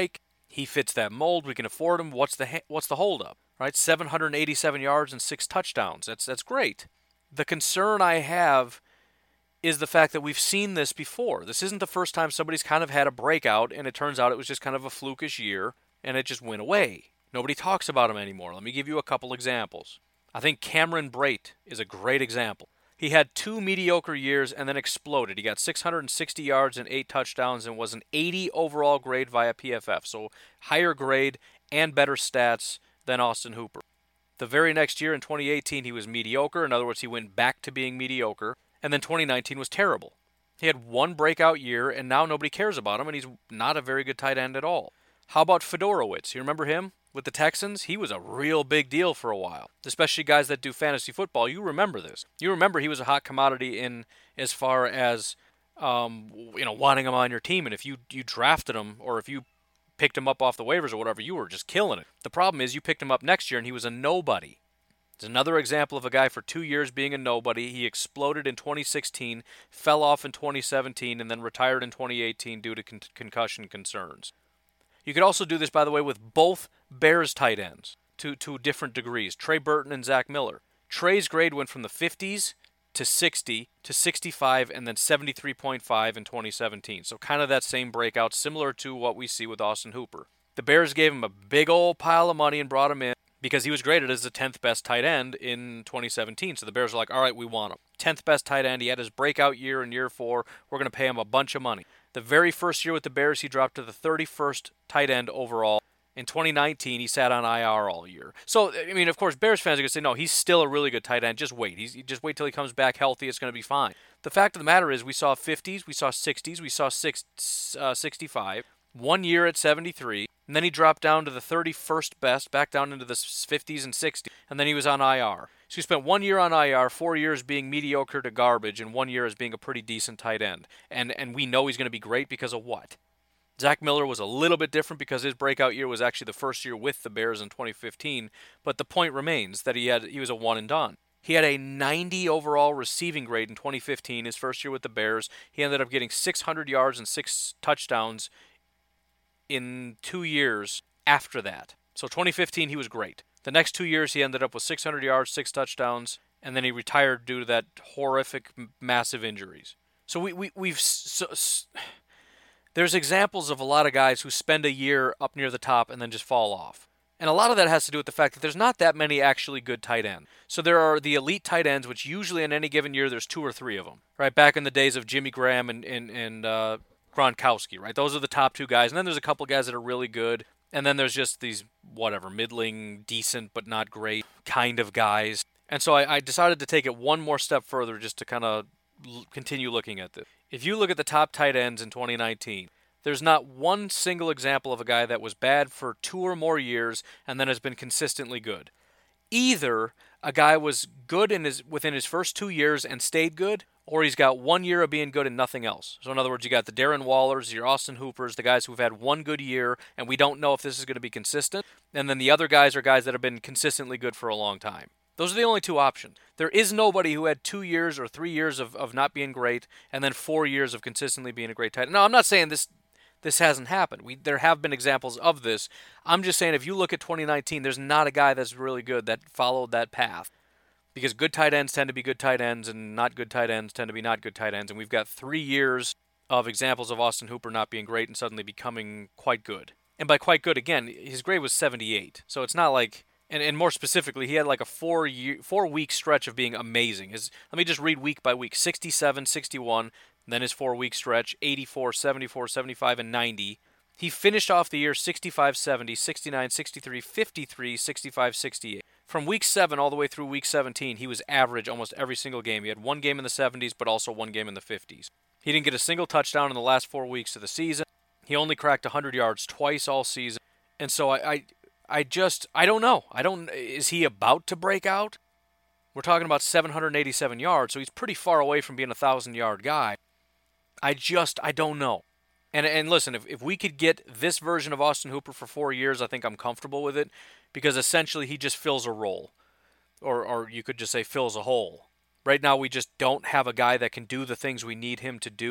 Speaker 2: He fits that mold. We can afford him. What's the ha- what's the holdup? Right? seven hundred eighty-seven yards and six touchdowns. That's that's great. The concern I have is the fact that we've seen this before. This isn't the first time somebody's kind of had a breakout, and it turns out it was just kind of a flukish year, and it just went away. Nobody talks about him anymore. Let me give you a couple examples. I think Cameron Brate is a great example. He had two mediocre years and then exploded. He got six hundred sixty yards and eight touchdowns and was an eighty overall grade via P F F, so higher grade and better stats than Austin Hooper. The very next year in twenty eighteen, he was mediocre. In other words, he went back to being mediocre. And then twenty nineteen was terrible. He had one breakout year, and now nobody cares about him, and he's not a very good tight end at all. How about Fedorowicz? You remember him with the Texans? He was a real big deal for a while, especially guys that do fantasy football. You remember this. You remember he was a hot commodity in as far as um, you know, wanting him on your team, and if you, you drafted him or if you picked him up off the waivers or whatever, you were just killing it. The problem is you picked him up next year, and he was a nobody. It's another example of a guy for two years being a nobody. He exploded in twenty sixteen, fell off in twenty seventeen, and then retired in twenty eighteen due to con- concussion concerns. You could also do this, by the way, with both Bears tight ends to, to different degrees, Trey Burton and Zach Miller. Trey's grade went from the fifties to sixty to sixty-five and then seventy-three point five in twenty seventeen. So kind of that same breakout, similar to what we see with Austin Hooper. The Bears gave him a big old pile of money and brought him in because he was graded as the tenth best tight end in twenty seventeen. So the Bears were like, all right, we want him. tenth best tight end. He had his breakout year in year four. We're going to pay him a bunch of money. The very first year with the Bears, he dropped to the thirty-first tight end overall. In twenty nineteen, he sat on I R all year. So, I mean, of course, Bears fans are going to say, no, he's still a really good tight end. Just wait. He's, just wait till he comes back healthy. It's going to be fine. The fact of the matter is we saw fifties, we saw sixties, we saw six, uh, sixty-five, one year at seventy-three, and then he dropped down to the thirty-first best, back down into the fifties and sixties, and then he was on I R. So he spent one year on I R, four years being mediocre to garbage, and one year as being a pretty decent tight end. And and we know he's going to be great because of what? Zach Miller was a little bit different because his breakout year was actually the first year with the Bears in twenty fifteen, but the point remains that he had he was a one and done. He had a ninety overall receiving grade in twenty fifteen, his first year with the Bears. He ended up getting six hundred yards and six touchdowns in two years after that. So twenty fifteen, he was great. The next two years, he ended up with six hundred yards, six touchdowns, and then he retired due to that horrific, massive injuries. So we, we, we've... So, so, there's examples of a lot of guys who spend a year up near the top and then just fall off. And a lot of that has to do with the fact that there's not that many actually good tight ends. So there are the elite tight ends, which usually in any given year there's two or three of them. Right, back in the days of Jimmy Graham and, and, and uh, Gronkowski, right? Those are the top two guys. And then there's a couple guys that are really good. And then there's just these, whatever, middling, decent, but not great kind of guys. And so I, I decided to take it one more step further just to kind of l- continue looking at this. If you look at the top tight ends in twenty nineteen, there's not one single example of a guy that was bad for two or more years and then has been consistently good. Either a guy was good in his within his first two years and stayed good, or he's got one year of being good and nothing else. So in other words, you got the Darren Wallers, your Austin Hoopers, the guys who've had one good year, and we don't know if this is going to be consistent. And then the other guys are guys that have been consistently good for a long time. Those are the only two options. There is nobody who had two years or three years of, of not being great and then four years of consistently being a great tight end. Now, I'm not saying this this hasn't happened. We There have been examples of this. I'm just saying if you look at twenty nineteen, there's not a guy that's really good that followed that path. Because good tight ends tend to be good tight ends and not good tight ends tend to be not good tight ends. And we've got three years of examples of Austin Hooper not being great and suddenly becoming quite good. And by quite good, again, his grade was seventy-eight. So it's not like... And, and more specifically, he had like a four year, four week stretch of being amazing. His, let me just read week by week. sixty-seven, sixty-one, then his four week stretch, eighty-four, seventy-four, seventy-five, and ninety. He finished off the year sixty-five, seventy, sixty-nine, sixty-three, fifty-three, sixty-five, sixty-eight. From week seven all the way through week seventeen, he was average almost every single game. He had one game in the seventies, but also one game in the fifties. He didn't get a single touchdown in the last four weeks of the season. He only cracked one hundred yards twice all season. And so I... I I just, I don't know. I don't, is he about to break out? We're talking about seven hundred eighty-seven yards, so he's pretty far away from being a one thousand yard guy. I just, I don't know. And and listen, if, if we could get this version of Austin Hooper for four years, I think I'm comfortable with it, because essentially he just fills a role. Or, or you could just say fills a hole. Right now we just don't have a guy that can do the things we need him to do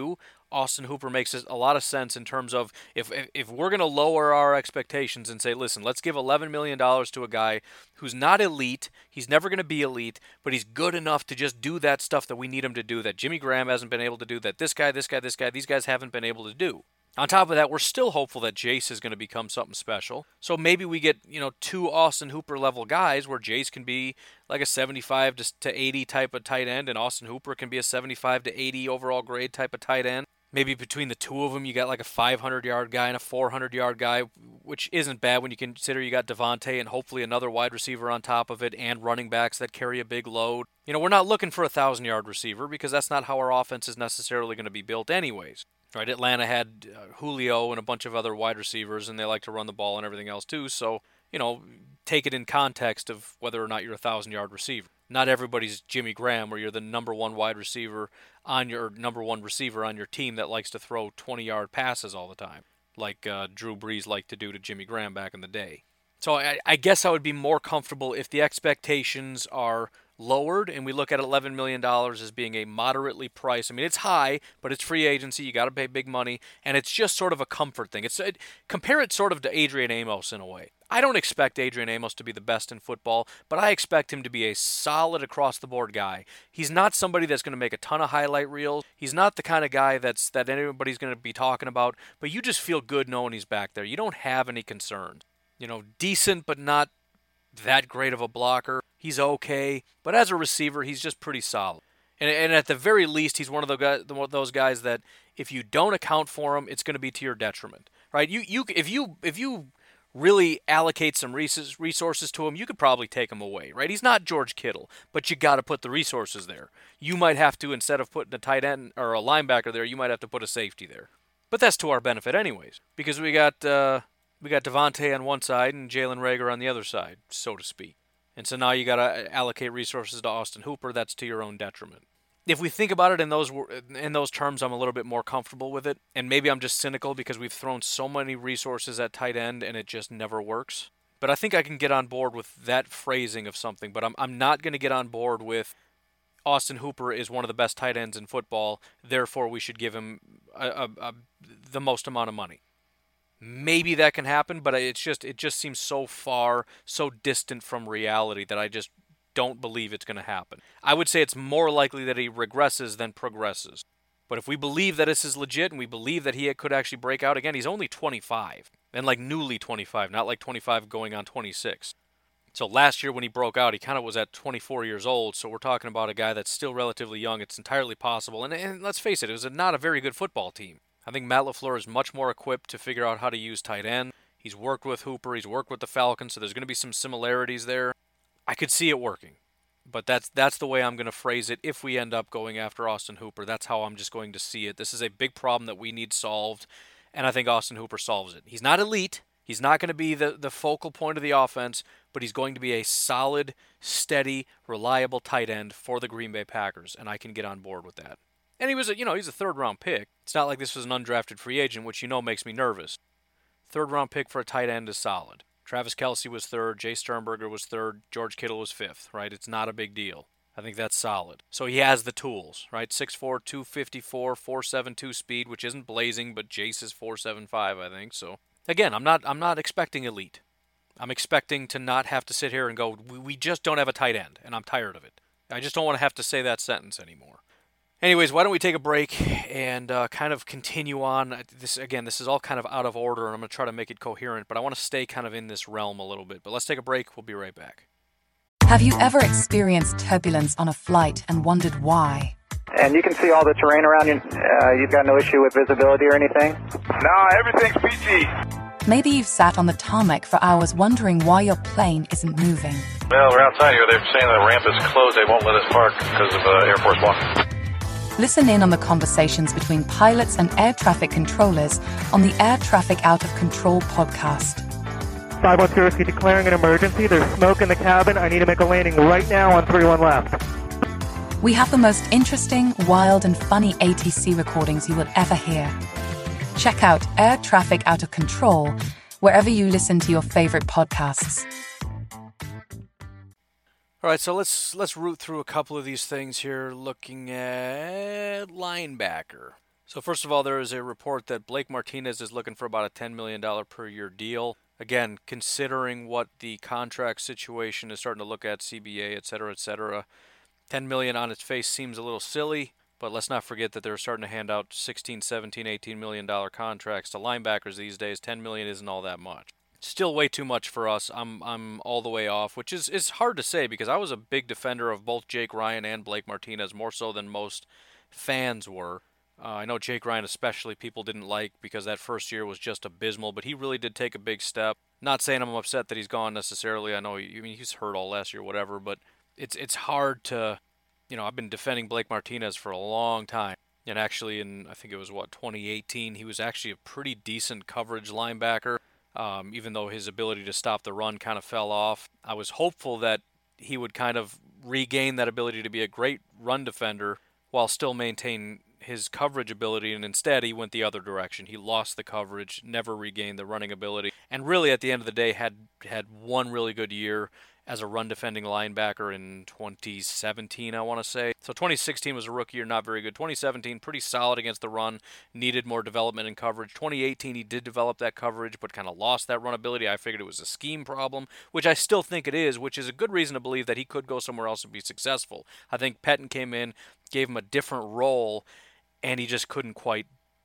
Speaker 2: Austin Hooper makes a lot of sense in terms of if if, if we're going to lower our expectations and say, listen, let's give eleven million dollars to a guy who's not elite, he's never going to be elite, but he's good enough to just do that stuff that we need him to do, that Jimmy Graham hasn't been able to do, that this guy, this guy, this guy, these guys haven't been able to do. On top of that, we're still hopeful that Jace is going to become something special. So maybe we get, you know, two Austin Hooper level guys where Jace can be like a seventy-five to eighty type of tight end and Austin Hooper can be a seventy-five to eighty overall grade type of tight end. Maybe between the two of them, you got like a five hundred yard guy and a four hundred yard guy, which isn't bad when you consider you got Devontae and hopefully another wide receiver on top of it and running backs that carry a big load. You know, we're not looking for a one thousand yard receiver because that's not how our offense is necessarily going to be built anyways. Right, Atlanta had uh, Julio and a bunch of other wide receivers, and they like to run the ball and everything else too. So, you know, take it in context of whether or not you're a thousand-yard receiver. Not everybody's Jimmy Graham, where you're the number one wide receiver on your number one receiver on your team that likes to throw twenty-yard passes all the time, like uh, Drew Brees liked to do to Jimmy Graham back in the day. So I, I guess I would be more comfortable if the expectations are lowered and we look at eleven million dollars as being a moderately priced. I mean, it's high, but it's free agency. You got to pay big money, and it's just sort of a comfort thing. It's it, compare it sort of to Adrian Amos in a way. I don't expect Adrian Amos to be the best in football, but I expect him to be a solid across-the-board guy. He's not somebody that's going to make a ton of highlight reels. He's not the kind of guy that's that anybody's going to be talking about, but you just feel good knowing he's back there. You don't have any concerns. You know, decent but not that great of a blocker. He's okay, but as a receiver, he's just pretty solid. And, and at the very least, he's one of the guys, those guys that if you don't account for him, it's going to be to your detriment, right? You, you, if you, if you really allocate some resources to him, you could probably take him away, right? He's not George Kittle, but you got to put the resources there. You might have to, instead of putting a tight end or a linebacker there, you might have to put a safety there. But that's to our benefit, anyways, because we got uh, we got Devontae on one side and Jalen Reagor on the other side, so to speak. And so now you got to allocate resources to Austin Hooper. That's to your own detriment. If we think about it in those in those terms, I'm a little bit more comfortable with it. And maybe I'm just cynical because we've thrown so many resources at tight end and it just never works. But I think I can get on board with that phrasing of something. But I'm I'm not going to get on board with Austin Hooper is one of the best tight ends in football. Therefore, we should give him a, a, a, the most amount of money. Maybe that can happen, but it's just it just seems so far, so distant from reality that I just don't believe it's going to happen. I would say it's more likely that he regresses than progresses. But if we believe that this is legit and we believe that he could actually break out again, he's only twenty-five, and like newly twenty-five, not like twenty-five going on twenty-six. So last year when he broke out, he kind of was at twenty-four years old, so we're talking about a guy that's still relatively young. It's entirely possible, and, and let's face it, it was a, not a very good football team. I think Matt LaFleur is much more equipped to figure out how to use tight end. He's worked with Hooper. He's worked with the Falcons, so there's going to be some similarities there. I could see it working, but that's that's the way I'm going to phrase it if we end up going after Austin Hooper. That's how I'm just going to see it. This is a big problem that we need solved, and I think Austin Hooper solves it. He's not elite. He's not going to be the, the focal point of the offense, but he's going to be a solid, steady, reliable tight end for the Green Bay Packers, and I can get on board with that. And he was, a, you know, he's a third-round pick. It's not like this was an undrafted free agent, which you know makes me nervous. Third-round pick for a tight end is solid. Travis Kelce was third, Jay Sternberger was third, George Kittle was fifth, right? It's not a big deal. I think that's solid. So he has the tools, right? six four, two fifty-four, four seventy-two speed, which isn't blazing, but Jace is four seventy-five, I think. So again, I'm not I'm not expecting elite. I'm expecting to not have to sit here and go, we, we just don't have a tight end, and I'm tired of it. I just don't want to have to say that sentence anymore. Anyways, why don't we take a break and uh, kind of continue on. This again, this is all kind of out of order, and I'm going to try to make it coherent, but I want to stay kind of in this realm a little bit. But let's take a break. We'll be right back.
Speaker 4: Have you ever experienced turbulence on a flight and wondered why?
Speaker 5: And you can see all the terrain around you. Uh, you've got no issue with visibility or anything?
Speaker 6: No, everything's peachy.
Speaker 4: Maybe you've sat on the tarmac for hours wondering why your plane isn't moving.
Speaker 6: Well, we're outside here. They're saying the ramp is closed. They won't let us park because of uh, Air Force One.
Speaker 4: Listen in on the conversations between pilots and air traffic controllers on the Air Traffic Out of Control podcast.
Speaker 7: five one zero, declaring an emergency. There's smoke in the cabin. I need to make a landing right now on three one left.
Speaker 4: We have the most interesting, wild, and funny A T C recordings you will ever hear. Check out Air Traffic Out of Control wherever you listen to your favorite podcasts.
Speaker 2: All right, so let's let's root through a couple of these things here, looking at linebacker. So first of all, there is a report that Blake Martinez is looking for about a ten million dollars per year deal. Again, considering what the contract situation is starting to look at, C B A, et cetera, et cetera, ten million dollars on its face seems a little silly, but let's not forget that they're starting to hand out sixteen, seventeen, eighteen million dollars contracts to linebackers these days. ten million dollars isn't all that much. Still way too much for us. I'm I'm all the way off, which is, is hard to say because I was a big defender of both Jake Ryan and Blake Martinez, more so than most fans were. Uh, I know Jake Ryan especially people didn't like because that first year was just abysmal, but he really did take a big step. Not saying I'm upset that he's gone necessarily. I know he, I mean, he's hurt all last year, whatever, but it's it's hard to, you know, I've been defending Blake Martinez for a long time. And actually in, I think it was, what, twenty eighteen, he was actually a pretty decent coverage linebacker, um, even though his ability to stop the run kind of fell off. I was hopeful that he would kind of regain that ability to be a great run defender while still maintain his coverage ability, and instead he went the other direction. He lost the coverage, never regained the running ability, and really at the end of the day had had one really good year as a run-defending linebacker in twenty seventeen, I want to say. So twenty sixteen was a rookie year, not very good. twenty seventeen, pretty solid against the run, needed more development in coverage. twenty eighteen, he did develop that coverage, but kind of lost that run ability. I figured it was a scheme problem, which I still think it is, which is a good reason to believe that he could go somewhere else and be successful. I think Pettine came in, gave him a different role, and he just couldn't quite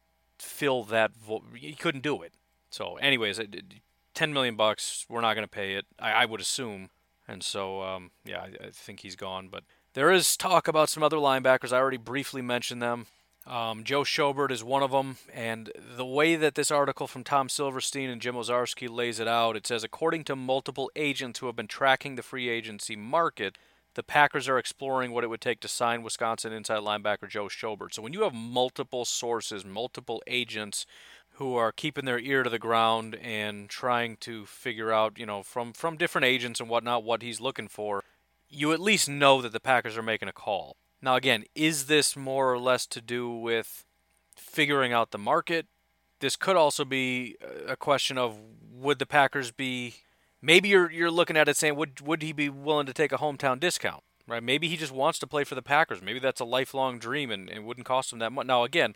Speaker 2: fill that. Vo- he couldn't do it. So, anyways, ten million bucks. We're not going to pay it. I, I would assume, and so um, yeah, I, I think he's gone. But there is talk about some other linebackers. I already briefly mentioned them. Um, Joe Schobert is one of them, and the way that this article from Tom Silverstein and Jim Ozarski lays it out, it says, according to multiple agents who have been tracking the free agency market, the Packers are exploring what it would take to sign Wisconsin inside linebacker Joe Schobert. So when you have multiple sources, multiple agents who are keeping their ear to the ground and trying to figure out, you know, from, from different agents and whatnot, what he's looking for, you at least know that the Packers are making a call. Now, again, is this more or less to do with figuring out the market? This could also be a question of, would the Packers be... Maybe you're you're looking at it saying, would would he be willing to take a hometown discount, right? Maybe he just wants to play for the Packers. Maybe that's a lifelong dream and it wouldn't cost him that much. Now, again,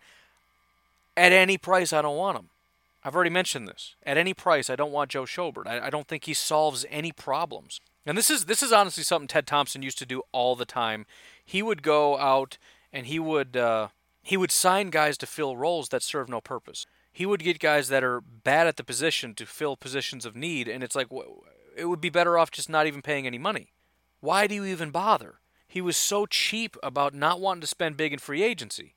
Speaker 2: at any price, I don't want him. I've already mentioned this. At any price, I don't want Joe Schobert. I, I don't think he solves any problems. And this is this is honestly something Ted Thompson used to do all the time. He would go out and he would uh, he would sign guys to fill roles that serve no purpose. He would get guys that are bad at the position to fill positions of need, and it's like, it would be better off just not even paying any money. Why do you even bother? He was so cheap about not wanting to spend big in free agency.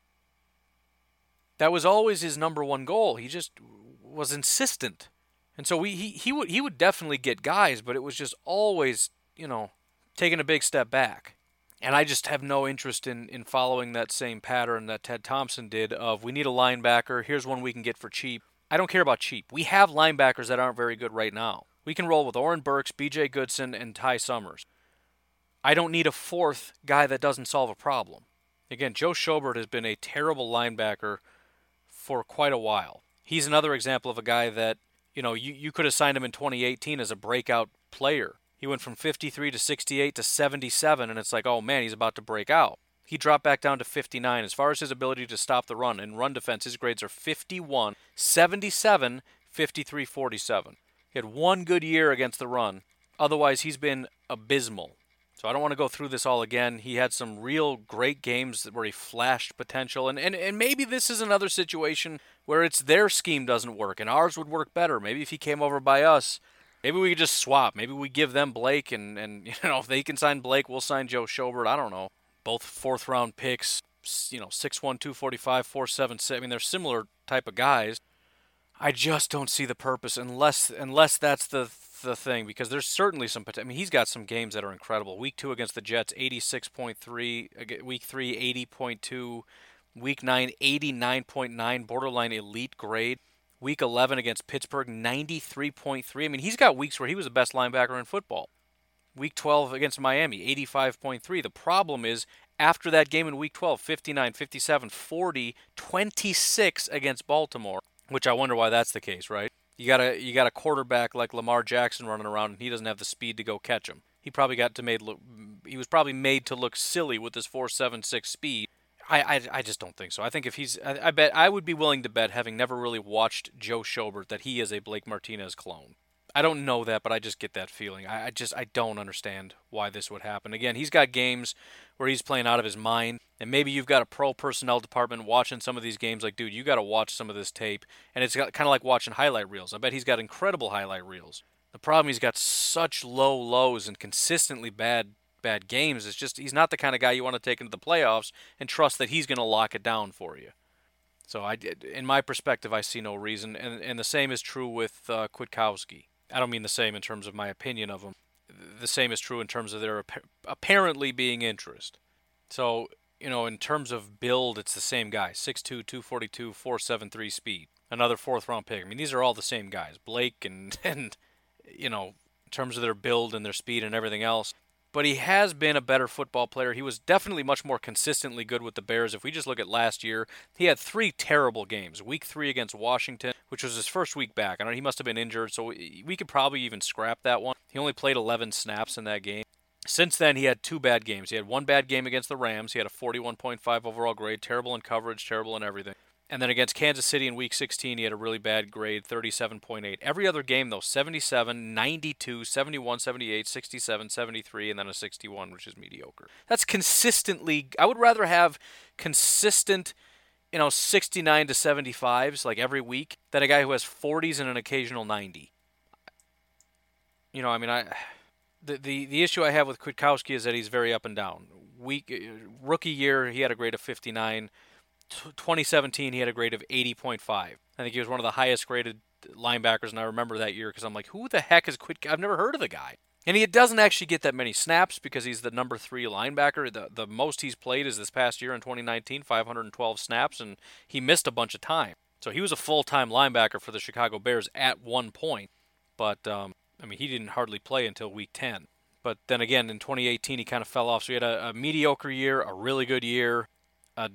Speaker 2: That was always his number one goal. He just was insistent. And so we, he, he would he would definitely get guys, but it was just always, you know, taking a big step back. And I just have no interest in, in following that same pattern that Ted Thompson did of, we need a linebacker, here's one we can get for cheap. I don't care about cheap. We have linebackers that aren't very good right now. We can roll with Oren Burks, B J Goodson, and Ty Summers. I don't need a fourth guy that doesn't solve a problem. Again, Joe Schobert has been a terrible linebacker for quite a while. He's another example of a guy that, you know, you, you could have signed him in twenty eighteen as a breakout player. He went from fifty-three to sixty-eight to seventy-seven, and it's like, oh man, he's about to break out. He dropped back down to fifty-nine. As far as his ability to stop the run, in run defense, his grades are fifty-one, seventy-seven, fifty-three, forty-seven. He had one good year against the run. Otherwise, he's been abysmal. So I don't want to go through this all again. He had some real great games where he flashed potential, and, and, and maybe this is another situation where it's their scheme doesn't work, and ours would work better. Maybe if he came over by us, maybe we could just swap. Maybe we give them Blake, and, and you know, if they can sign Blake, we'll sign Joe Schobert. I don't know. Both fourth-round picks, you know, six one, two forty-five, four seven six. I mean, they're similar type of guys. I just don't see the purpose unless unless that's the the thing, because there's certainly some potential. I mean, he's got some games that are incredible. Week two against the Jets, eighty-six point three. Week three, eighty point two. Week nine, eighty-nine point nine, borderline elite grade. Week eleven against Pittsburgh, ninety-three point three. I mean, he's got weeks where he was the best linebacker in football. Week twelve against Miami, eighty-five point three. The problem is, after that game in Week twelve, fifty-nine, fifty-seven, forty, twenty-six against Baltimore, which I wonder why that's the case, right? You got a you got a quarterback like Lamar Jackson running around, and he doesn't have the speed to go catch him. He probably got to made look. He was probably made to look silly with his four seven six speed. I, I, I just don't think so. I think if he's, I, I bet I would be willing to bet, having never really watched Joe Schobert, that he is a Blake Martinez clone. I don't know that, but I just get that feeling. I, I just I don't understand why this would happen. Again, he's got games where he's playing out of his mind, and maybe you've got a pro personnel department watching some of these games. Like, dude, you got to watch some of this tape, and it's kind of like watching highlight reels. I bet he's got incredible highlight reels. The problem, he's got such low lows and consistently bad bad games. It's just he's not the kind of guy you want to take into the playoffs and trust that he's going to lock it down for you. So I, in my perspective, I see no reason, and and the same is true with uh, Kwiatkowski. I don't mean the same in terms of my opinion of him. The same is true in terms of their ap- apparently being interest. So, you know, in terms of build, it's the same guy. six two, two forty-two, four seventy-three speed. Another fourth round pick. I mean, these are all the same guys. Blake and, and, you know, in terms of their build and their speed and everything else. But he has been a better football player. He was definitely much more consistently good with the Bears. If we just look at last year, he had three terrible games. Week three against Washington, which was his first week back. I know he must have been injured, so we could probably even scrap that one. He only played eleven snaps in that game. Since then, he had two bad games. He had one bad game against the Rams. He had a forty-one point five overall grade, terrible in coverage, terrible in everything. And then against Kansas City in Week sixteen, he had a really bad grade, thirty-seven point eight. Every other game, though, seventy-seven, ninety-two, seventy-one, seventy-eight, sixty-seven, seventy-three, and then a sixty-one, which is mediocre. That's consistently, I would rather have consistent, you know, sixty-nine to seventy-fives, like every week, than a guy who has forties and an occasional ninety. You know, I mean, I the the, the issue I have with Kwiatkowski is that he's very up and down. Week, rookie year, he had a grade of fifty-nine. twenty seventeen, he had a grade of eighty point five. I think he was one of the highest graded linebackers, and I remember that year because I'm like, who the heck is Quid? I've never heard of the guy. And he doesn't actually get that many snaps because he's the number three linebacker. The the most he's played is this past year in twenty nineteen, five hundred twelve snaps, and he missed a bunch of time. So he was a full-time linebacker for the Chicago Bears at one point. But, um, I mean, he didn't hardly play until week ten. But then again, in twenty eighteen, he kind of fell off. So he had a, a mediocre year, a really good year, a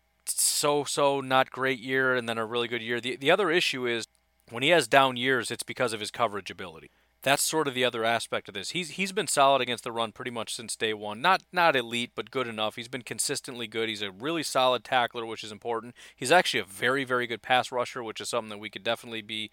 Speaker 2: so-so not great year, and then a really good year. The the other issue is when he has down years, it's because of his coverage ability. That's sort of the other aspect of this. He's he's been solid against the run pretty much since day one. Not not elite, but good enough. He's been consistently good. He's a really solid tackler, which is important. He's actually a very, very good pass rusher, which is something that we could definitely be,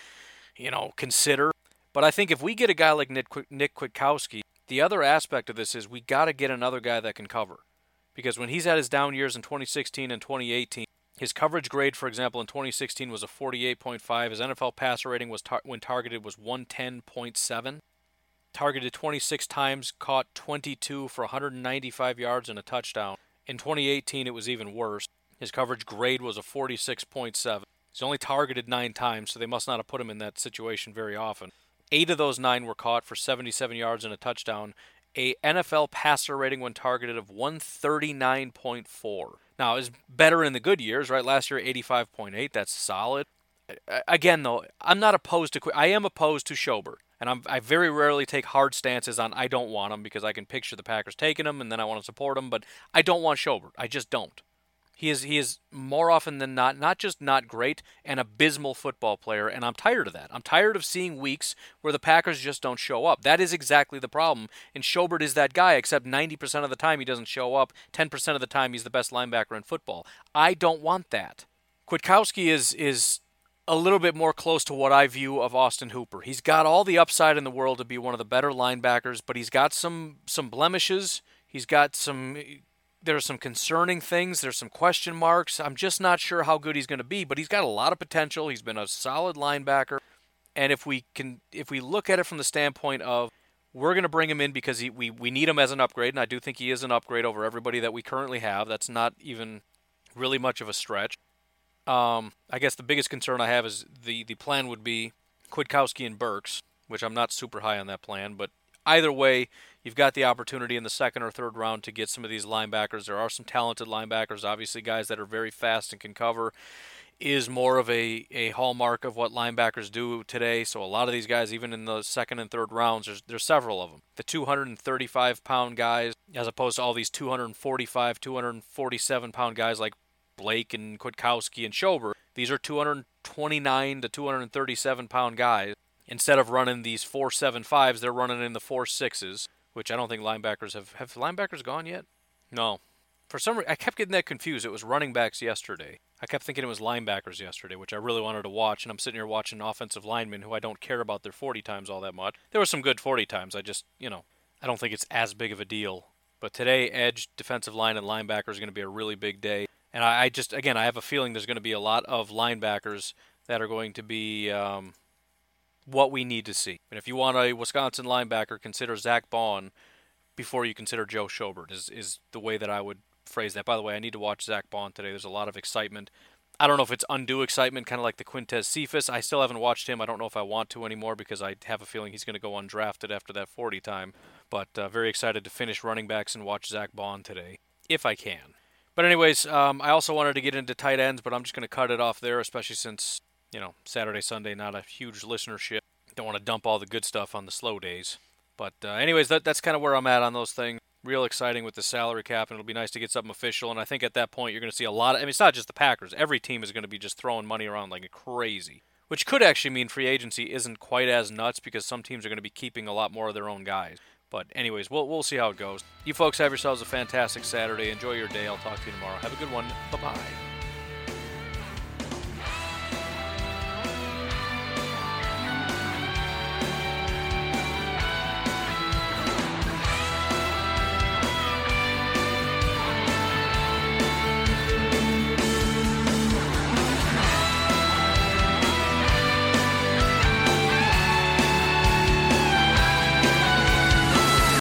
Speaker 2: you know, consider. But I think if we get a guy like Nick, Nick Kwiatkowski, the other aspect of this is we got to get another guy that can cover. Because when he's had his down years in twenty sixteen and twenty eighteen, his coverage grade, for example, in twenty sixteen was a forty-eight point five. His N F L passer rating was tar- when targeted was one ten point seven. Targeted twenty-six times, caught twenty-two for one hundred ninety-five yards and a touchdown. In twenty eighteen, it was even worse. His coverage grade was a forty-six point seven. He's only targeted nine times, so they must not have put him in that situation very often. Eight of those nine were caught for seventy-seven yards and a touchdown. A N F L passer rating when targeted of one thirty-nine point four. Now, it's better in the good years, right? Last year, eighty-five point eight. That's solid. Again, though, I'm not opposed to... I am opposed to Schobert. And I'm, I very rarely take hard stances on I don't want him because I can picture the Packers taking him and then I want to support him. But I don't want Schobert. I just don't. He is he is more often than not, not just not great, an abysmal football player, and I'm tired of that. I'm tired of seeing weeks where the Packers just don't show up. That is exactly the problem, and Schobert is that guy, except ninety percent of the time he doesn't show up, ten percent of the time he's the best linebacker in football. I don't want that. Kwiatkowski is is a little bit more close to what I view of Austin Hooper. He's got all the upside in the world to be one of the better linebackers, but he's got some some blemishes. He's got some... There's some concerning things. There's some question marks. I'm just not sure how good he's going to be, but he's got a lot of potential. He's been a solid linebacker. And if we can, if we look at it from the standpoint of we're going to bring him in because he, we, we need him as an upgrade, and I do think he is an upgrade over everybody that we currently have. That's not even really much of a stretch. Um, I guess the biggest concern I have is the, the plan would be Kwiatkowski and Burks, which I'm not super high on that plan, but either way, you've got the opportunity in the second or third round to get some of these linebackers. There are some talented linebackers, obviously guys that are very fast and can cover is more of a, a hallmark of what linebackers do today. So a lot of these guys, even in the second and third rounds, there's, there's several of them. The two hundred thirty-five pound guys, as opposed to all these two hundred forty-five, two hundred forty-seven pound guys like Blake and Kwiatkowski and Schobert. These are two hundred twenty-nine to two hundred thirty-seven pound guys. Instead of running these four seven fives, they're running in the four sixes. Which I don't think linebackers have... Have linebackers gone yet? No. For some reason, I kept getting that confused. It was running backs yesterday. I kept thinking it was linebackers yesterday, which I really wanted to watch, and I'm sitting here watching offensive linemen who I don't care about their forty times all that much. There were some good forty times. I just, you know, I don't think it's as big of a deal. But today, edge, defensive line, and linebacker is going to be a really big day. And I, I just, again, I have a feeling there's going to be a lot of linebackers that are going to be um, what we need to see. And if you want a Wisconsin linebacker, consider Zach Baun before you consider Joe Schobert, is, is the way that I would phrase that. By the way, I need to watch Zach Baun today. There's a lot of excitement. I don't know if it's undue excitement, kind of like the Quintez Cephas. I still haven't watched him. I don't know if I want to anymore because I have a feeling he's going to go undrafted after that forty time. But uh, very excited to finish running backs and watch Zach Baun today, if I can. But anyways, um, I also wanted to get into tight ends, but I'm just going to cut it off there, especially since, you know, Saturday, Sunday, not a huge listenership. Don't want to dump all the good stuff on the slow days. But uh, anyways, that, that's kind of where I'm at on those things. Real exciting with the salary cap, and it'll be nice to get something official. And I think at that point you're going to see a lot of, I mean, it's not just the Packers. Every team is going to be just throwing money around like crazy, which could actually mean free agency isn't quite as nuts because some teams are going to be keeping a lot more of their own guys. But anyways, we'll we'll see how it goes. You folks have yourselves a fantastic Saturday. Enjoy your day. I'll talk to you tomorrow. Have a good one. Bye-bye.